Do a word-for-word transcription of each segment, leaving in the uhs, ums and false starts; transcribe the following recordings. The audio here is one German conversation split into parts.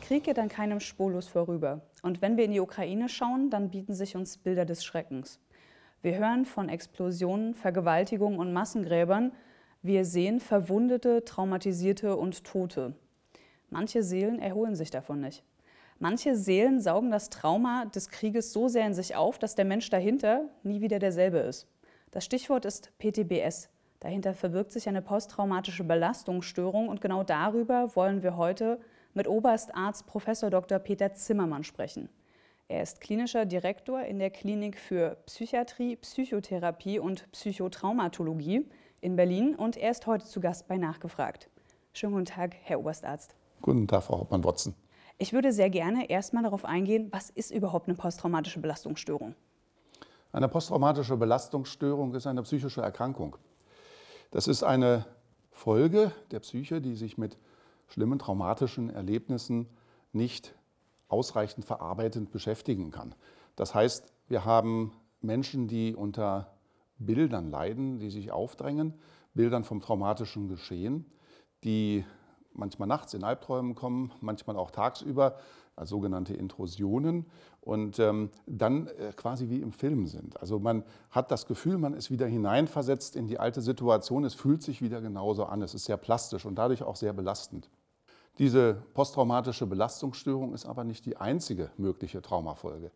Krieg geht an keinem spurlos vorüber. Und wenn wir in die Ukraine schauen, dann bieten sich uns Bilder des Schreckens. Wir hören von Explosionen, Vergewaltigungen und Massengräbern. Wir sehen Verwundete, Traumatisierte und Tote. Manche Seelen erholen sich davon nicht. Manche Seelen saugen das Trauma des Krieges so sehr in sich auf, dass der Mensch dahinter nie wieder derselbe ist. Das Stichwort ist P T B S. Dahinter verbirgt sich eine posttraumatische Belastungsstörung und genau darüber wollen wir heute mit Oberstarzt Professor Doktor Peter Zimmermann sprechen. Er ist klinischer Direktor in der Klinik für Psychiatrie, Psychotherapie und Psychotraumatologie in Berlin und er ist heute zu Gast bei Nachgefragt. Schönen guten Tag, Herr Oberstarzt. Guten Tag, Frau Hauptmann-Watson. Ich würde sehr gerne erstmal darauf eingehen, was ist überhaupt eine posttraumatische Belastungsstörung? Eine posttraumatische Belastungsstörung ist eine psychische Erkrankung. Das ist eine Folge der Psyche, die sich mit schlimmen traumatischen Erlebnissen nicht ausreichend verarbeitend beschäftigen kann. Das heißt, wir haben Menschen, die unter Bildern leiden, die sich aufdrängen, Bildern vom traumatischen Geschehen, die manchmal nachts in Albträumen kommen, manchmal auch tagsüber, als sogenannte Intrusionen und ähm, dann äh, quasi wie im Film sind. Also man hat das Gefühl, man ist wieder hineinversetzt in die alte Situation, es fühlt sich wieder genauso an, es ist sehr plastisch und dadurch auch sehr belastend. Diese posttraumatische Belastungsstörung ist aber nicht die einzige mögliche Traumafolge.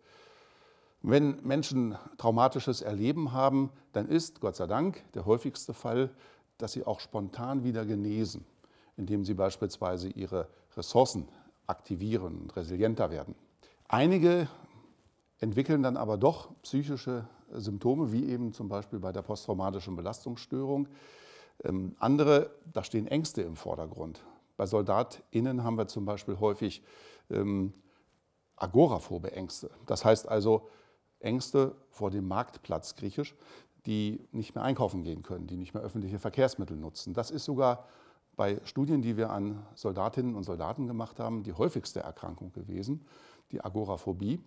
Wenn Menschen traumatisches Erleben haben, dann ist, Gott sei Dank, der häufigste Fall, dass sie auch spontan wieder genesen, indem sie beispielsweise ihre Ressourcen aktivieren und resilienter werden. Einige entwickeln dann aber doch psychische Symptome, wie eben zum Beispiel bei der posttraumatischen Belastungsstörung. Ähm, andere, da stehen Ängste im Vordergrund. Bei SoldatInnen haben wir zum Beispiel häufig ähm, agoraphobe Ängste. Das heißt also Ängste vor dem Marktplatz, griechisch, die nicht mehr einkaufen gehen können, die nicht mehr öffentliche Verkehrsmittel nutzen. Das ist sogar bei Studien, die wir an Soldatinnen und Soldaten gemacht haben, die häufigste Erkrankung gewesen, die Agoraphobie,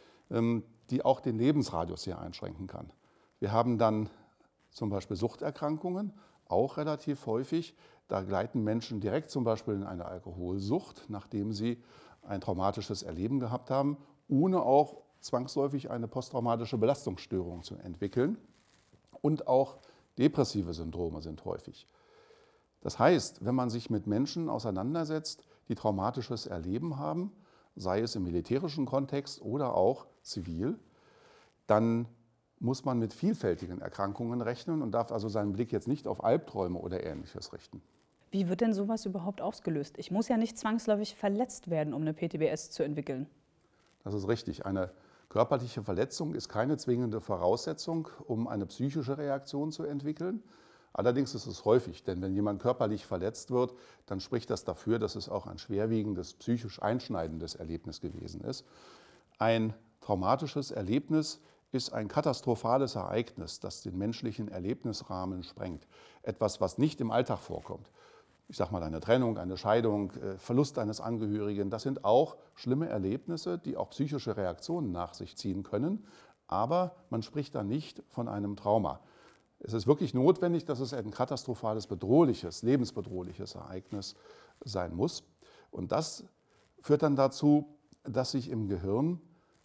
die auch den Lebensradius sehr einschränken kann. Wir haben dann zum Beispiel Suchterkrankungen, auch relativ häufig. Da gleiten Menschen direkt zum Beispiel in eine Alkoholsucht, nachdem sie ein traumatisches Erleben gehabt haben, ohne auch zwangsläufig eine posttraumatische Belastungsstörung zu entwickeln. Und auch depressive Syndrome sind häufig. Das heißt, wenn man sich mit Menschen auseinandersetzt, die traumatisches Erleben haben, sei es im militärischen Kontext oder auch zivil, dann muss man mit vielfältigen Erkrankungen rechnen und darf also seinen Blick jetzt nicht auf Albträume oder Ähnliches richten. Wie wird denn sowas überhaupt ausgelöst? Ich muss ja nicht zwangsläufig verletzt werden, um eine P T B S zu entwickeln. Das ist richtig. Eine körperliche Verletzung ist keine zwingende Voraussetzung, um eine psychische Reaktion zu entwickeln. Allerdings ist es häufig, denn wenn jemand körperlich verletzt wird, dann spricht das dafür, dass es auch ein schwerwiegendes, psychisch einschneidendes Erlebnis gewesen ist. Ein traumatisches Erlebnis ist ein katastrophales Ereignis, das den menschlichen Erlebnisrahmen sprengt. Etwas, was nicht im Alltag vorkommt. Ich sage mal, eine Trennung, eine Scheidung, Verlust eines Angehörigen, das sind auch schlimme Erlebnisse, die auch psychische Reaktionen nach sich ziehen können. Aber man spricht da nicht von einem Trauma. Es ist wirklich notwendig, dass es ein katastrophales, bedrohliches, lebensbedrohliches Ereignis sein muss. Und das führt dann dazu, dass sich im Gehirn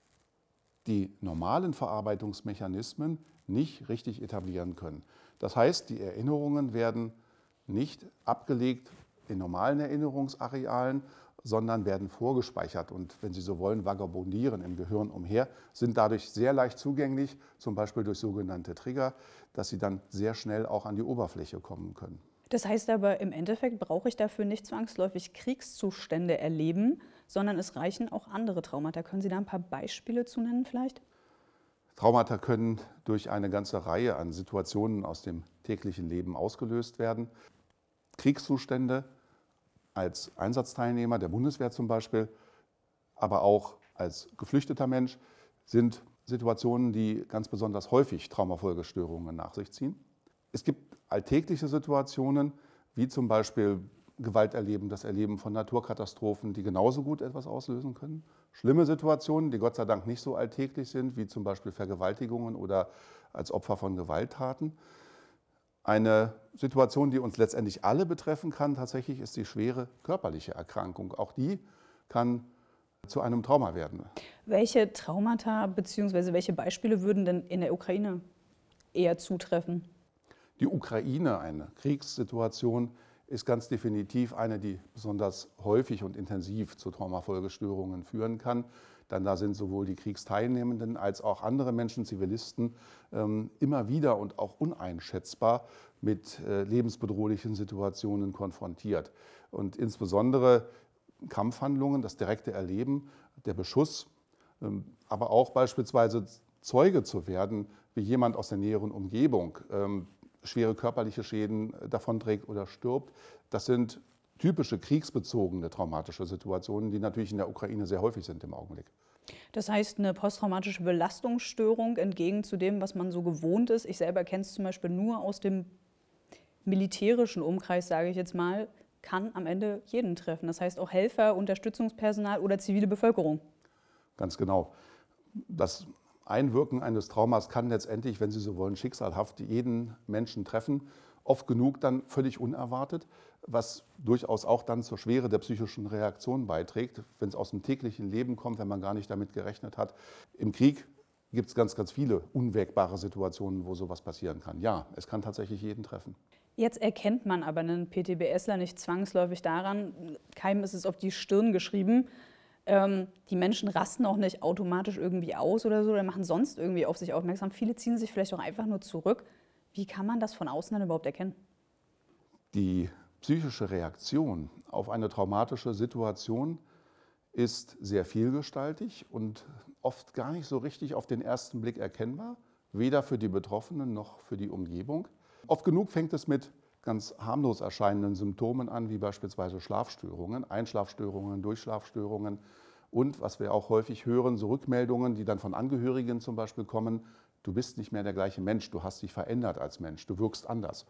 die normalen Verarbeitungsmechanismen nicht richtig etablieren können. Das heißt, die Erinnerungen werden nicht abgelegt in normalen Erinnerungsarealen, sondern werden vorgespeichert und, wenn Sie so wollen, vagabundieren im Gehirn umher, sind dadurch sehr leicht zugänglich, zum Beispiel durch sogenannte Trigger, dass sie dann sehr schnell auch an die Oberfläche kommen können. Das heißt aber, im Endeffekt brauche ich dafür nicht zwangsläufig Kriegszustände erleben, sondern es reichen auch andere Traumata. Können Sie da ein paar Beispiele zu nennen vielleicht? Traumata können durch eine ganze Reihe an Situationen aus dem täglichen Leben ausgelöst werden. Kriegszustände als Einsatzteilnehmer der Bundeswehr zum Beispiel, aber auch als geflüchteter Mensch, sind Situationen, die ganz besonders häufig Traumafolgestörungen nach sich ziehen. Es gibt alltägliche Situationen, wie zum Beispiel Gewalterleben, das Erleben von Naturkatastrophen, die genauso gut etwas auslösen können. Schlimme Situationen, die Gott sei Dank nicht so alltäglich sind, wie zum Beispiel Vergewaltigungen oder als Opfer von Gewalttaten. Eine Situation, die uns letztendlich alle betreffen kann, tatsächlich ist die schwere körperliche Erkrankung. Auch die kann zu einem Trauma werden. Welche Traumata bzw. welche Beispiele würden denn in der Ukraine eher zutreffen? Die Ukraine, eine Kriegssituation, ist ganz definitiv eine, die besonders häufig und intensiv zu Traumafolgestörungen führen kann. Denn da sind sowohl die Kriegsteilnehmenden als auch andere Menschen, Zivilisten, ähm, immer wieder und auch uneinschätzbar mit äh, lebensbedrohlichen Situationen konfrontiert. Und insbesondere Kampfhandlungen, das direkte Erleben, der Beschuss, ähm, aber auch beispielsweise Zeuge zu werden, wie jemand aus der näheren Umgebung ähm, schwere körperliche Schäden davonträgt oder stirbt. Das sind typische kriegsbezogene traumatische Situationen, die natürlich in der Ukraine sehr häufig sind im Augenblick. Das heißt, eine posttraumatische Belastungsstörung entgegen zu dem, was man so gewohnt ist. Ich selber kenne es zum Beispiel nur aus dem militärischen Umkreis, sage ich jetzt mal, kann am Ende jeden treffen. Das heißt auch Helfer, Unterstützungspersonal oder zivile Bevölkerung. Ganz genau. Das Einwirken eines Traumas kann letztendlich, wenn Sie so wollen, schicksalhaft jeden Menschen treffen. Oft genug dann völlig unerwartet, was durchaus auch dann zur Schwere der psychischen Reaktion beiträgt, wenn es aus dem täglichen Leben kommt, wenn man gar nicht damit gerechnet hat. Im Krieg gibt es ganz, ganz viele unwägbare Situationen, wo sowas passieren kann. Ja, es kann tatsächlich jeden treffen. Jetzt erkennt man aber einen PTBSler nicht zwangsläufig daran, keinem ist es auf die Stirn geschrieben. Ähm, die Menschen rasten auch nicht automatisch irgendwie aus oder so oder machen sonst irgendwie auf sich aufmerksam. Viele ziehen sich vielleicht auch einfach nur zurück. Wie kann man das von außen dann überhaupt erkennen? Die psychische Reaktion auf eine traumatische Situation ist sehr vielgestaltig und oft gar nicht so richtig auf den ersten Blick erkennbar, weder für die Betroffenen noch für die Umgebung. Oft genug fängt es mit ganz harmlos erscheinenden Symptomen an, wie beispielsweise Schlafstörungen, Einschlafstörungen, Durchschlafstörungen und, was wir auch häufig hören, so Rückmeldungen, die dann von Angehörigen zum Beispiel kommen: Du bist nicht mehr der gleiche Mensch, du hast dich verändert als Mensch, du wirkst anders.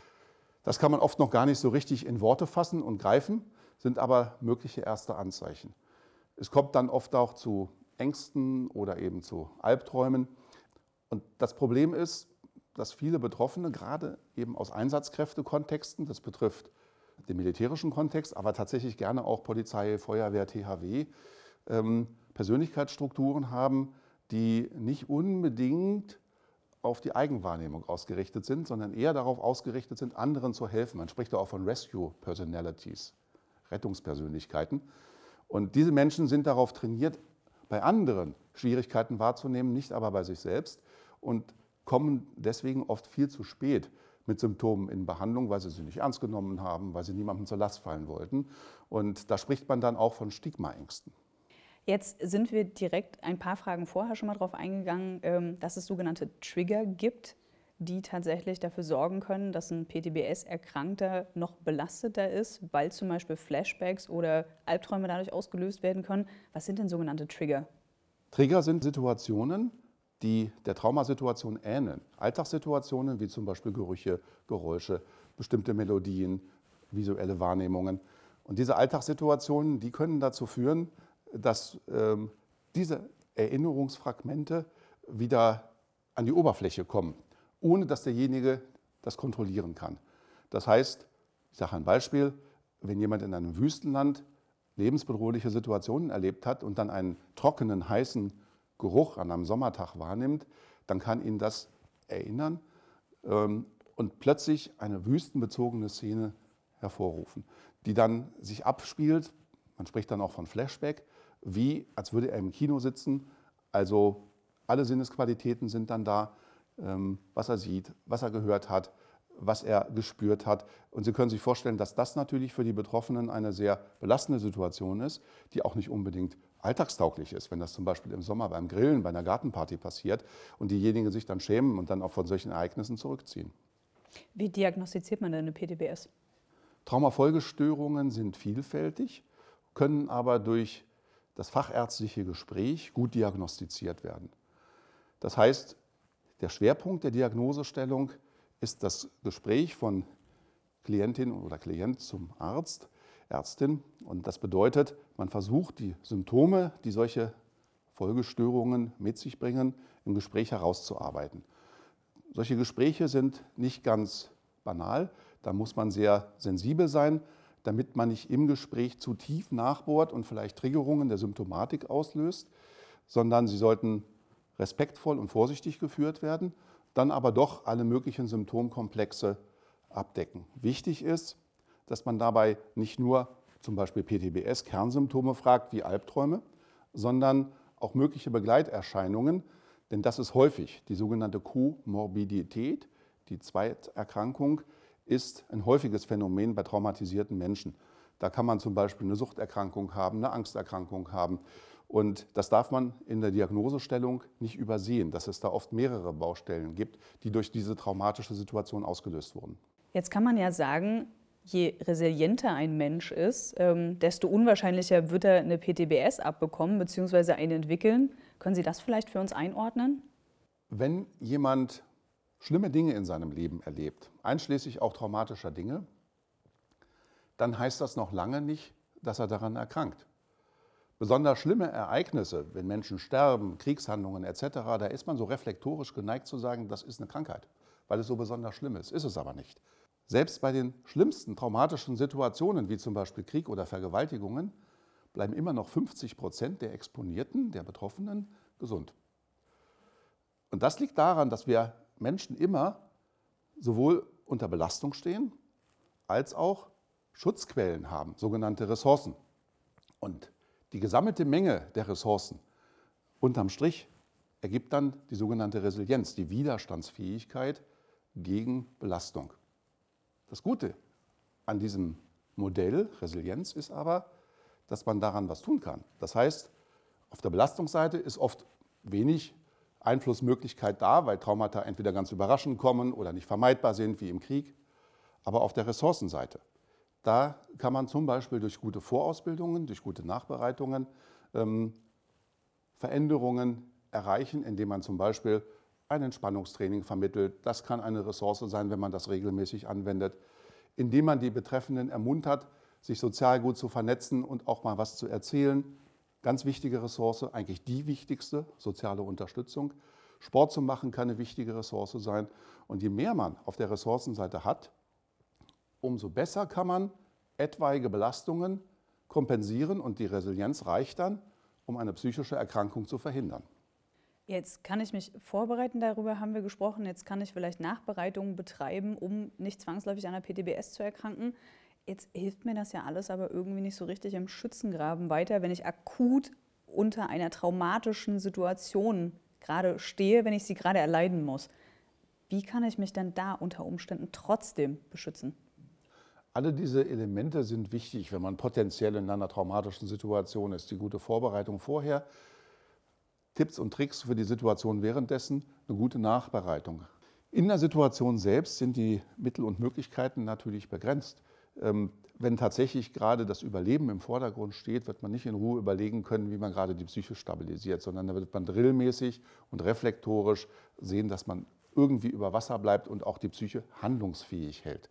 Das kann man oft noch gar nicht so richtig in Worte fassen und greifen, sind aber mögliche erste Anzeichen. Es kommt dann oft auch zu Ängsten oder eben zu Albträumen. Und das Problem ist, dass viele Betroffene, gerade eben aus Einsatzkräftekontexten, das betrifft den militärischen Kontext, aber tatsächlich gerne auch Polizei, Feuerwehr, T H W, ähm, Persönlichkeitsstrukturen haben, die nicht unbedingt auf die Eigenwahrnehmung ausgerichtet sind, sondern eher darauf ausgerichtet sind, anderen zu helfen. Man spricht da auch von Rescue Personalities, Rettungspersönlichkeiten. Und diese Menschen sind darauf trainiert, bei anderen Schwierigkeiten wahrzunehmen, nicht aber bei sich selbst, und kommen deswegen oft viel zu spät mit Symptomen in Behandlung, weil sie sie nicht ernst genommen haben, weil sie niemandem zur Last fallen wollten. Und da spricht man dann auch von Stigmaängsten. Jetzt sind wir direkt ein paar Fragen vorher schon mal darauf eingegangen, dass es sogenannte Trigger gibt, die tatsächlich dafür sorgen können, dass ein P T B S-Erkrankter noch belasteter ist, weil zum Beispiel Flashbacks oder Albträume dadurch ausgelöst werden können. Was sind denn sogenannte Trigger? Trigger sind Situationen, die der Traumasituation ähneln. Alltagssituationen wie zum Beispiel Gerüche, Geräusche, bestimmte Melodien, visuelle Wahrnehmungen. Und diese Alltagssituationen, die können dazu führen, dass ähm, diese Erinnerungsfragmente wieder an die Oberfläche kommen, ohne dass derjenige das kontrollieren kann. Das heißt, ich sage ein Beispiel, wenn jemand in einem Wüstenland lebensbedrohliche Situationen erlebt hat und dann einen trockenen, heißen Geruch an einem Sommertag wahrnimmt, dann kann ihn das erinnern ähm, und plötzlich eine wüstenbezogene Szene hervorrufen, die dann sich abspielt, man spricht dann auch von Flashback, wie als würde er im Kino sitzen, also alle Sinnesqualitäten sind dann da, ähm, was er sieht, was er gehört hat, was er gespürt hat. Und Sie können sich vorstellen, dass das natürlich für die Betroffenen eine sehr belastende Situation ist, die auch nicht unbedingt alltagstauglich ist, wenn das zum Beispiel im Sommer beim Grillen, bei einer Gartenparty passiert und diejenigen sich dann schämen und dann auch von solchen Ereignissen zurückziehen. Wie diagnostiziert man denn eine P T B S? Traumafolgestörungen sind vielfältig, können aber durch das fachärztliche Gespräch gut diagnostiziert werden. Das heißt, der Schwerpunkt der Diagnosestellung ist das Gespräch von Klientin oder Klient zum Arzt, Ärztin. Und das bedeutet, man versucht, die Symptome, die solche Folgestörungen mit sich bringen, im Gespräch herauszuarbeiten. Solche Gespräche sind nicht ganz banal. Da muss man sehr sensibel sein, damit man nicht im Gespräch zu tief nachbohrt und vielleicht Triggerungen der Symptomatik auslöst, sondern sie sollten respektvoll und vorsichtig geführt werden, dann aber doch alle möglichen Symptomkomplexe abdecken. Wichtig ist, dass man dabei nicht nur zum Beispiel P T B S, Kernsymptome fragt wie Albträume, sondern auch mögliche Begleiterscheinungen, denn das ist häufig die sogenannte Komorbidität, die Zweiterkrankung, ist ein häufiges Phänomen bei traumatisierten Menschen. Da kann man zum Beispiel eine Suchterkrankung haben, eine Angsterkrankung haben. Und das darf man in der Diagnosestellung nicht übersehen, dass es da oft mehrere Baustellen gibt, die durch diese traumatische Situation ausgelöst wurden. Jetzt kann man ja sagen, je resilienter ein Mensch ist, ähm, desto unwahrscheinlicher wird er eine P T B S abbekommen bzw. eine entwickeln. Können Sie das vielleicht für uns einordnen? Wenn jemand schlimme Dinge in seinem Leben erlebt, einschließlich auch traumatischer Dinge, dann heißt das noch lange nicht, dass er daran erkrankt. Besonders schlimme Ereignisse, wenn Menschen sterben, Kriegshandlungen et cetera, da ist man so reflektorisch geneigt zu sagen, das ist eine Krankheit, weil es so besonders schlimm ist. Ist es aber nicht. Selbst bei den schlimmsten traumatischen Situationen, wie zum Beispiel Krieg oder Vergewaltigungen, bleiben immer noch fünfzig Prozent der Exponierten, der Betroffenen, gesund. Und das liegt daran, dass wir Menschen immer sowohl unter Belastung stehen, als auch Schutzquellen haben, sogenannte Ressourcen. Und die gesammelte Menge der Ressourcen unterm Strich ergibt dann die sogenannte Resilienz, die Widerstandsfähigkeit gegen Belastung. Das Gute an diesem Modell Resilienz ist aber, dass man daran was tun kann. Das heißt, auf der Belastungsseite ist oft wenig Einflussmöglichkeit da, weil Traumata entweder ganz überraschend kommen oder nicht vermeidbar sind, wie im Krieg. Aber auf der Ressourcenseite, da kann man zum Beispiel durch gute Vorausbildungen, durch gute Nachbereitungen ähm, Veränderungen erreichen, indem man zum Beispiel ein Entspannungstraining vermittelt. Das kann eine Ressource sein, wenn man das regelmäßig anwendet. Indem man die Betreffenden ermuntert, sich sozial gut zu vernetzen und auch mal was zu erzählen. Ganz wichtige Ressource, eigentlich die wichtigste, soziale Unterstützung. Sport zu machen kann eine wichtige Ressource sein. Und je mehr man auf der Ressourcenseite hat, umso besser kann man etwaige Belastungen kompensieren und die Resilienz reicht dann, um eine psychische Erkrankung zu verhindern. Jetzt kann ich mich vorbereiten, darüber haben wir gesprochen. Jetzt kann ich vielleicht Nachbereitungen betreiben, um nicht zwangsläufig an einer P T B S zu erkranken. Jetzt hilft mir das ja alles aber irgendwie nicht so richtig im Schützengraben weiter, wenn ich akut unter einer traumatischen Situation gerade stehe, wenn ich sie gerade erleiden muss. Wie kann ich mich denn da unter Umständen trotzdem beschützen? Alle diese Elemente sind wichtig, wenn man potenziell in einer traumatischen Situation ist. Die gute Vorbereitung vorher, Tipps und Tricks für die Situation währenddessen, eine gute Nachbereitung. In der Situation selbst sind die Mittel und Möglichkeiten natürlich begrenzt. Wenn tatsächlich gerade das Überleben im Vordergrund steht, wird man nicht in Ruhe überlegen können, wie man gerade die Psyche stabilisiert, sondern da wird man drillmäßig und reflektorisch sehen, dass man irgendwie über Wasser bleibt und auch die Psyche handlungsfähig hält.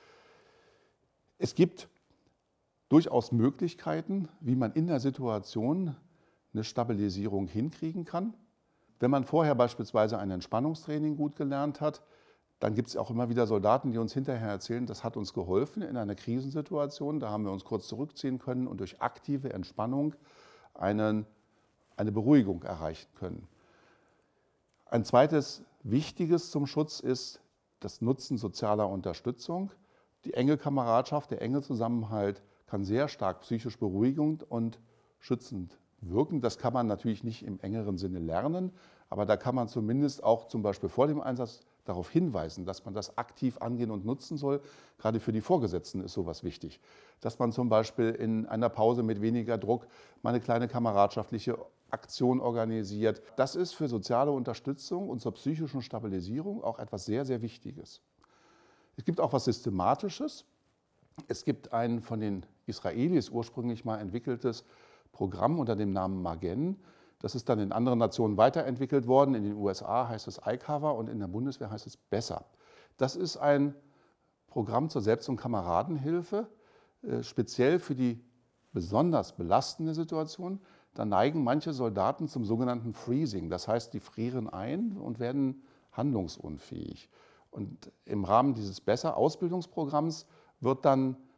Es gibt durchaus Möglichkeiten, wie man in der Situation eine Stabilisierung hinkriegen kann. Wenn man vorher beispielsweise ein Entspannungstraining gut gelernt hat, dann gibt es auch immer wieder Soldaten, die uns hinterher erzählen, das hat uns geholfen in einer Krisensituation. Da haben wir uns kurz zurückziehen können und durch aktive Entspannung einen, eine Beruhigung erreichen können. Ein zweites Wichtiges zum Schutz ist das Nutzen sozialer Unterstützung. Die enge Kameradschaft, der enge Zusammenhalt kann sehr stark psychisch beruhigend und schützend wirken. Das kann man natürlich nicht im engeren Sinne lernen, aber da kann man zumindest auch zum Beispiel vor dem Einsatz darauf hinweisen, dass man das aktiv angehen und nutzen soll. Gerade für die Vorgesetzten ist sowas wichtig. Dass man zum Beispiel in einer Pause mit weniger Druck mal eine kleine kameradschaftliche Aktion organisiert. Das ist für soziale Unterstützung und zur psychischen Stabilisierung auch etwas sehr, sehr Wichtiges. Es gibt auch etwas Systematisches. Es gibt ein von den Israelis ursprünglich mal entwickeltes Programm unter dem Namen Magen. Das ist dann in anderen Nationen weiterentwickelt worden. In den U S A heißt es iCover und in der Bundeswehr heißt es Besser. Das ist ein Programm zur Selbst- und Kameradenhilfe, speziell für die besonders belastende Situation. Da neigen manche Soldaten zum sogenannten Freezing. Das heißt, die frieren ein und werden handlungsunfähig. Und im Rahmen dieses Besser-Ausbildungsprogramms wird dann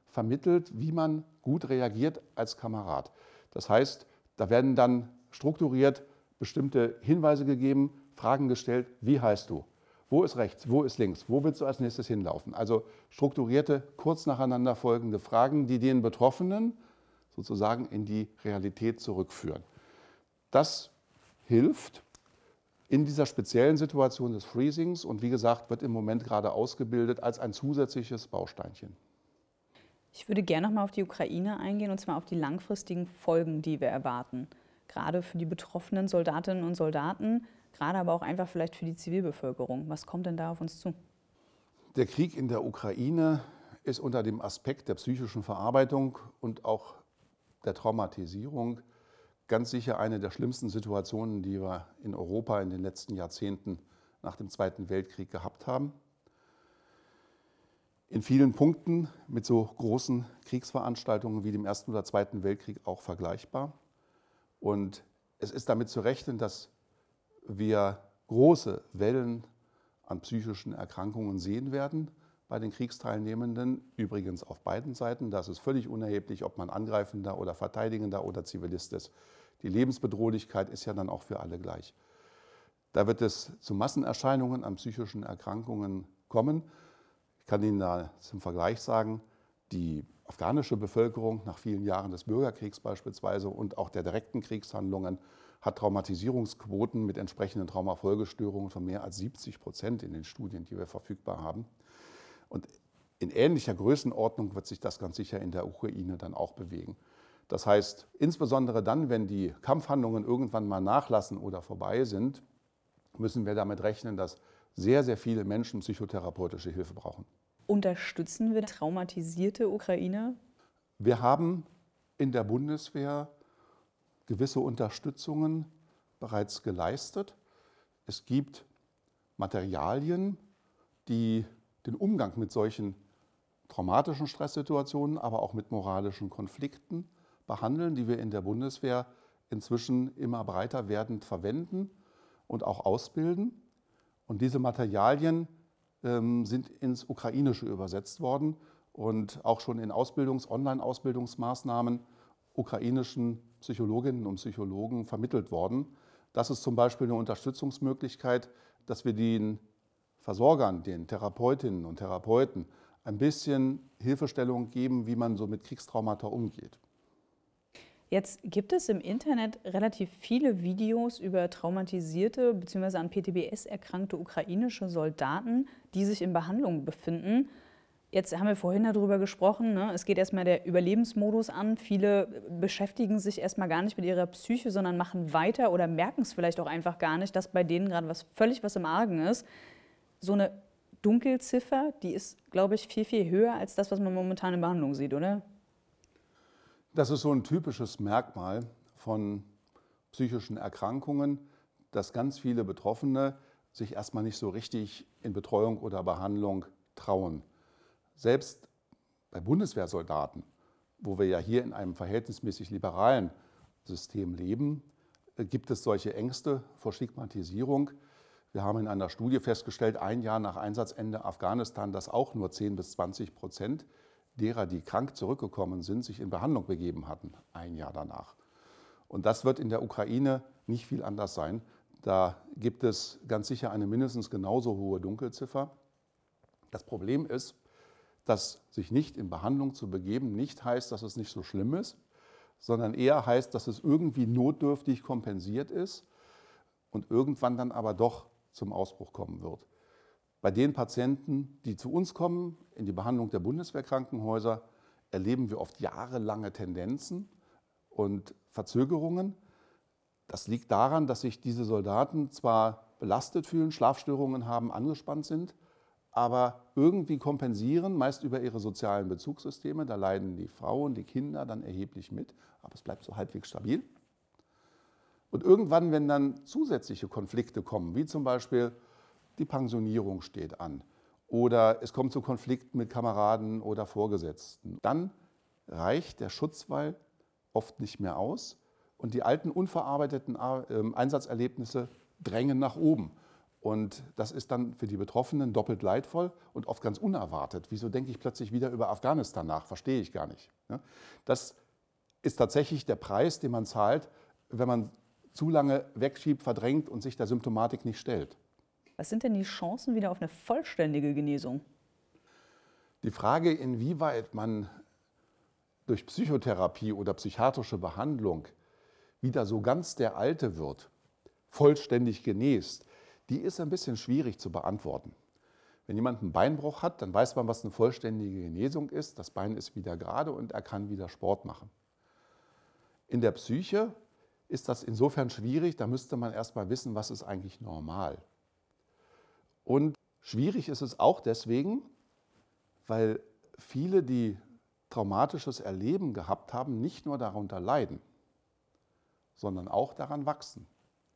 vermittelt, wie man gut reagiert als Kamerad. Das heißt, da werden dann strukturiert bestimmte Hinweise gegeben, Fragen gestellt, wie heißt du? Wo ist rechts, wo ist links, wo willst du als nächstes hinlaufen? Also strukturierte, kurz nacheinander folgende Fragen, die den Betroffenen sozusagen in die Realität zurückführen. Das hilft in dieser speziellen Situation des Freezings und wie gesagt, wird im Moment gerade ausgebildet als ein zusätzliches Bausteinchen. Ich würde gerne noch mal auf die Ukraine eingehen, und zwar auf die langfristigen Folgen, die wir erwarten. Gerade für die betroffenen Soldatinnen und Soldaten, gerade aber auch einfach vielleicht für die Zivilbevölkerung. Was kommt denn da auf uns zu? Der Krieg in der Ukraine ist unter dem Aspekt der psychischen Verarbeitung und auch der Traumatisierung ganz sicher eine der schlimmsten Situationen, die wir in Europa in den letzten Jahrzehnten nach dem Zweiten Weltkrieg gehabt haben. In vielen Punkten mit so großen Kriegsveranstaltungen wie dem Ersten oder Zweiten Weltkrieg auch vergleichbar. Und es ist damit zu rechnen, dass wir große Wellen an psychischen Erkrankungen sehen werden bei den Kriegsteilnehmenden, übrigens auf beiden Seiten. Das ist völlig unerheblich, ob man Angreifender oder Verteidigender oder Zivilist ist. Die Lebensbedrohlichkeit ist ja dann auch für alle gleich. Da wird es zu Massenerscheinungen an psychischen Erkrankungen kommen. Ich kann Ihnen da zum Vergleich sagen, die afghanische Bevölkerung nach vielen Jahren des Bürgerkriegs beispielsweise und auch der direkten Kriegshandlungen hat Traumatisierungsquoten mit entsprechenden Traumafolgestörungen von mehr als siebzig Prozent in den Studien, die wir verfügbar haben. Und in ähnlicher Größenordnung wird sich das ganz sicher in der Ukraine dann auch bewegen. Das heißt, insbesondere dann, wenn die Kampfhandlungen irgendwann mal nachlassen oder vorbei sind, müssen wir damit rechnen, dass sehr, sehr viele Menschen psychotherapeutische Hilfe brauchen. Unterstützen wir traumatisierte Ukrainer? Wir haben in der Bundeswehr gewisse Unterstützungen bereits geleistet. Es gibt Materialien, die den Umgang mit solchen traumatischen Stresssituationen, aber auch mit moralischen Konflikten behandeln, die wir in der Bundeswehr inzwischen immer breiter werdend verwenden und auch ausbilden. Und diese Materialien ähm, sind ins Ukrainische übersetzt worden und auch schon in Ausbildungs-, Online-Ausbildungsmaßnahmen ukrainischen Psychologinnen und Psychologen vermittelt worden. Das ist zum Beispiel eine Unterstützungsmöglichkeit, dass wir den Versorgern, den Therapeutinnen und Therapeuten ein bisschen Hilfestellung geben, wie man so mit Kriegstraumata umgeht. Jetzt gibt es im Internet relativ viele Videos über traumatisierte bzw. an P T B S erkrankte ukrainische Soldaten, die sich in Behandlung befinden. Jetzt haben wir vorhin darüber gesprochen, ne? Es geht erstmal der Überlebensmodus an. Viele beschäftigen sich erstmal gar nicht mit ihrer Psyche, sondern machen weiter oder merken es vielleicht auch einfach gar nicht, dass bei denen gerade was völlig was im Argen ist. So eine Dunkelziffer, die ist, glaube ich, viel, viel höher als das, was man momentan in Behandlung sieht, oder? Das ist so ein typisches Merkmal von psychischen Erkrankungen, dass ganz viele Betroffene sich erstmal nicht so richtig in Betreuung oder Behandlung trauen. Selbst bei Bundeswehrsoldaten, wo wir ja hier in einem verhältnismäßig liberalen System leben, gibt es solche Ängste vor Stigmatisierung. Wir haben in einer Studie festgestellt, ein Jahr nach Einsatzende Afghanistan, dass auch nur zehn bis zwanzig Prozent derer, die krank zurückgekommen sind, sich in Behandlung begeben hatten, ein Jahr danach. Und das wird in der Ukraine nicht viel anders sein. Da gibt es ganz sicher eine mindestens genauso hohe Dunkelziffer. Das Problem ist, dass sich nicht in Behandlung zu begeben nicht heißt, dass es nicht so schlimm ist, sondern eher heißt, dass es irgendwie notdürftig kompensiert ist und irgendwann dann aber doch zum Ausbruch kommen wird. Bei den Patienten, die zu uns kommen, in die Behandlung der Bundeswehrkrankenhäuser, erleben wir oft jahrelange Tendenzen und Verzögerungen. Das liegt daran, dass sich diese Soldaten zwar belastet fühlen, Schlafstörungen haben, angespannt sind, aber irgendwie kompensieren, meist über ihre sozialen Bezugssysteme. Da leiden die Frauen, die Kinder dann erheblich mit, aber es bleibt so halbwegs stabil. Und irgendwann, wenn dann zusätzliche Konflikte kommen, wie zum Beispiel die Pensionierung steht an oder es kommt zu Konflikten mit Kameraden oder Vorgesetzten, dann reicht der Schutzwall oft nicht mehr aus und die alten unverarbeiteten Einsatzerlebnisse drängen nach oben. Und das ist dann für die Betroffenen doppelt leidvoll und oft ganz unerwartet. Wieso denke ich plötzlich wieder über Afghanistan nach? Verstehe ich gar nicht. Das ist tatsächlich der Preis, den man zahlt, wenn man zu lange wegschiebt, verdrängt und sich der Symptomatik nicht stellt. Was sind denn die Chancen wieder auf eine vollständige Genesung? Die Frage, inwieweit man durch Psychotherapie oder psychiatrische Behandlung wieder so ganz der Alte wird, vollständig genest, die ist ein bisschen schwierig zu beantworten. Wenn jemand einen Beinbruch hat, dann weiß man, was eine vollständige Genesung ist. Das Bein ist wieder gerade und er kann wieder Sport machen. In der Psyche ist das insofern schwierig, da müsste man erst mal wissen, was ist eigentlich normal. Und schwierig ist es auch deswegen, weil viele, die traumatisches Erleben gehabt haben, nicht nur darunter leiden, sondern auch daran wachsen.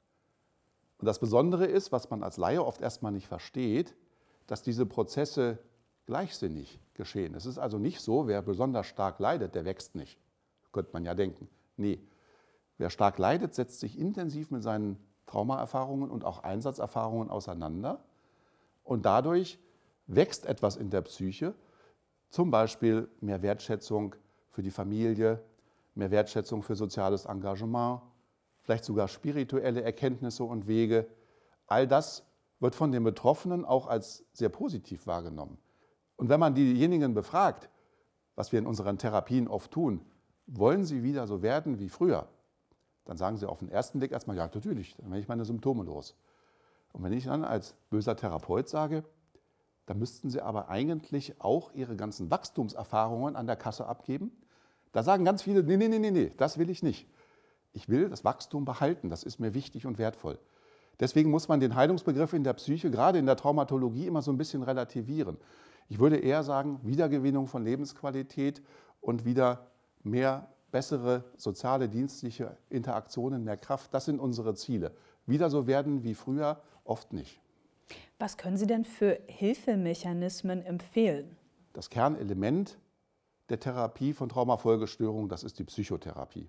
Und das Besondere ist, was man als Laie oft erstmal nicht versteht, dass diese Prozesse gleichsinnig geschehen. Es ist also nicht so, wer besonders stark leidet, der wächst nicht. Könnte man ja denken. Nee, wer stark leidet, setzt sich intensiv mit seinen Traumaerfahrungen und auch Einsatzerfahrungen auseinander. Und dadurch wächst etwas in der Psyche, zum Beispiel mehr Wertschätzung für die Familie, mehr Wertschätzung für soziales Engagement, vielleicht sogar spirituelle Erkenntnisse und Wege. All das wird von den Betroffenen auch als sehr positiv wahrgenommen. Und wenn man diejenigen befragt, was wir in unseren Therapien oft tun, wollen sie wieder so werden wie früher, dann sagen sie auf den ersten Blick erstmal, ja natürlich, dann werde ich meine Symptome los. Und wenn ich dann als böser Therapeut sage, dann müssten sie aber eigentlich auch ihre ganzen Wachstumserfahrungen an der Kasse abgeben. Da sagen ganz viele, nee, nee, nee, nee, nee, das will ich nicht. Ich will das Wachstum behalten, das ist mir wichtig und wertvoll. Deswegen muss man den Heilungsbegriff in der Psyche, gerade in der Traumatologie, immer so ein bisschen relativieren. Ich würde eher sagen, Wiedergewinnung von Lebensqualität und wieder mehr bessere soziale, dienstliche Interaktionen, mehr Kraft, das sind unsere Ziele. Wieder so werden wie früher, oft nicht. Was können Sie denn für Hilfemechanismen empfehlen? Das Kernelement der Therapie von Traumafolgestörungen, das ist die Psychotherapie.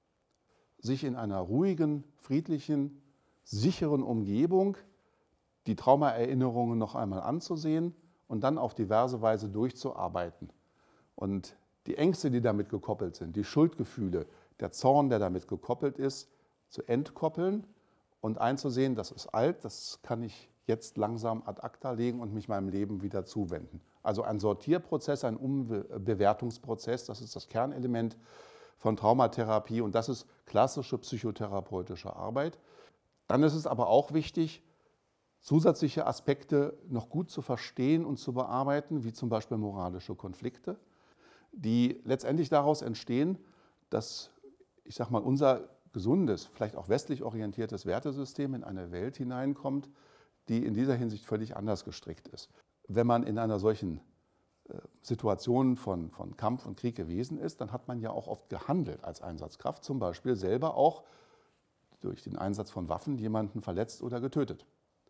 Sich in einer ruhigen, friedlichen, sicheren Umgebung die Traumaerinnerungen noch einmal anzusehen und dann auf diverse Weise durchzuarbeiten. Und die Ängste, die damit gekoppelt sind, die Schuldgefühle, der Zorn, der damit gekoppelt ist, zu entkoppeln und einzusehen, das ist alt, das kann ich jetzt langsam ad acta legen und mich meinem Leben wieder zuwenden. Also ein Sortierprozess, ein Umbewertungsprozess, das ist das Kernelement von Traumatherapie und das ist klassische psychotherapeutische Arbeit. Dann ist es aber auch wichtig, zusätzliche Aspekte noch gut zu verstehen und zu bearbeiten, wie zum Beispiel moralische Konflikte, die letztendlich daraus entstehen, dass, ich sag mal, unser gesundes, vielleicht auch westlich orientiertes Wertesystem in eine Welt hineinkommt, die in dieser Hinsicht völlig anders gestrickt ist. Wenn man in einer solchen äh, Situation von, von Kampf und Krieg gewesen ist, dann hat man ja auch oft gehandelt als Einsatzkraft, zum Beispiel selber auch durch den Einsatz von Waffen jemanden verletzt oder getötet.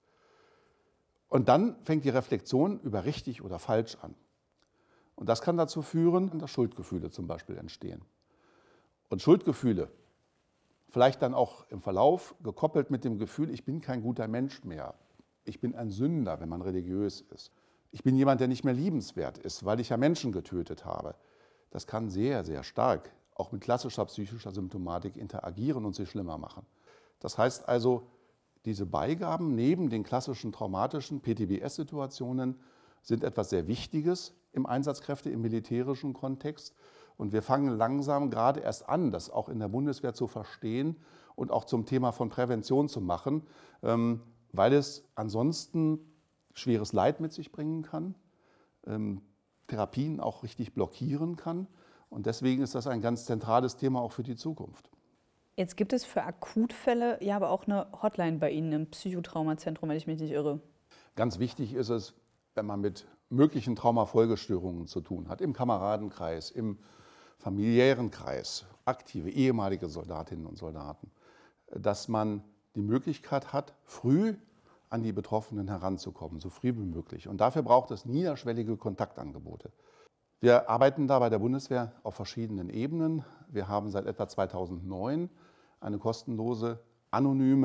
Und dann fängt die Reflexion über richtig oder falsch an. Und das kann dazu führen, dass Schuldgefühle zum Beispiel entstehen. Und Schuldgefühle, vielleicht dann auch im Verlauf gekoppelt mit dem Gefühl, ich bin kein guter Mensch mehr. Ich bin ein Sünder, wenn man religiös ist. Ich bin jemand, der nicht mehr liebenswert ist, weil ich ja Menschen getötet habe. Das kann sehr, sehr stark auch mit klassischer psychischer Symptomatik interagieren und sie schlimmer machen. Das heißt also, diese Beigaben neben den klassischen traumatischen P T B S-Situationen sind etwas sehr Wichtiges im Einsatzkräfte, im militärischen Kontext. Und wir fangen langsam gerade erst an, das auch in der Bundeswehr zu verstehen und auch zum Thema von Prävention zu machen, weil es ansonsten schweres Leid mit sich bringen kann, Therapien auch richtig blockieren kann. Und deswegen ist das ein ganz zentrales Thema auch für die Zukunft. Jetzt gibt es für Akutfälle ja aber auch eine Hotline bei Ihnen im Psychotraumazentrum, wenn ich mich nicht irre. Ganz wichtig ist es, wenn man mit möglichen Traumafolgestörungen zu tun hat, im Kameradenkreis, im familiären Kreis, aktive, ehemalige Soldatinnen und Soldaten, dass man die Möglichkeit hat, früh an die Betroffenen heranzukommen, so früh wie möglich. Und dafür braucht es niederschwellige Kontaktangebote. Wir arbeiten da bei der Bundeswehr auf verschiedenen Ebenen. Wir haben seit etwa zweitausendneun eine kostenlose, anonyme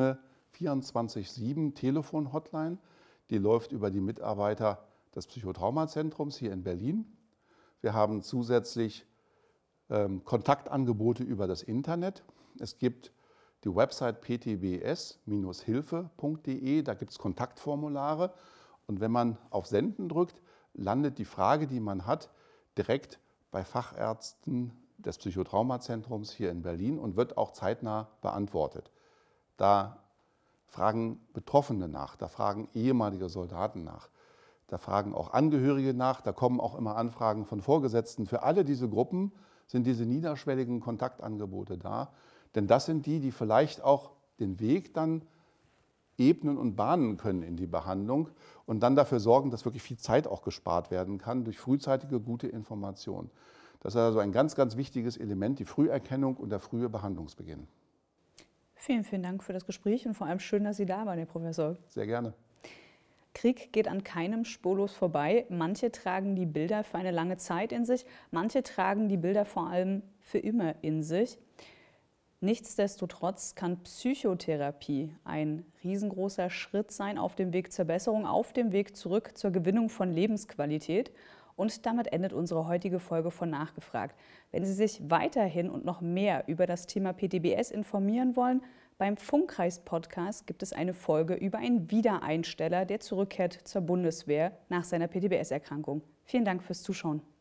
vierundzwanzig sieben Telefon-Hotline. Die läuft über die Mitarbeiter des Psychotraumazentrums hier in Berlin. Wir haben zusätzlich ähm, Kontaktangebote über das Internet. Es gibt die Website p t b s Bindestrich hilfe punkt d e, da gibt es Kontaktformulare. Und wenn man auf Senden drückt, landet die Frage, die man hat, direkt bei Fachärzten des Psychotraumazentrums hier in Berlin und wird auch zeitnah beantwortet. Da fragen Betroffene nach, da fragen ehemalige Soldaten nach, da fragen auch Angehörige nach, da kommen auch immer Anfragen von Vorgesetzten. Für alle diese Gruppen sind diese niederschwelligen Kontaktangebote da, denn das sind die, die vielleicht auch den Weg dann ebnen und bahnen können in die Behandlung und dann dafür sorgen, dass wirklich viel Zeit auch gespart werden kann durch frühzeitige gute Information. Das ist also ein ganz, ganz wichtiges Element, die Früherkennung und der frühe Behandlungsbeginn. Vielen, vielen Dank für das Gespräch und vor allem schön, dass Sie da waren, Herr Professor. Sehr gerne. Krieg geht an keinem spurlos vorbei. Manche tragen die Bilder für eine lange Zeit in sich, manche tragen die Bilder vor allem für immer in sich. Nichtsdestotrotz kann Psychotherapie ein riesengroßer Schritt sein auf dem Weg zur Besserung, auf dem Weg zurück zur Gewinnung von Lebensqualität. Und damit endet unsere heutige Folge von Nachgefragt. Wenn Sie sich weiterhin und noch mehr über das Thema P T B S informieren wollen, beim Funkkreis-Podcast gibt es eine Folge über einen Wiedereinsteller, der zurückkehrt zur Bundeswehr nach seiner P T B S-Erkrankung. Vielen Dank fürs Zuschauen.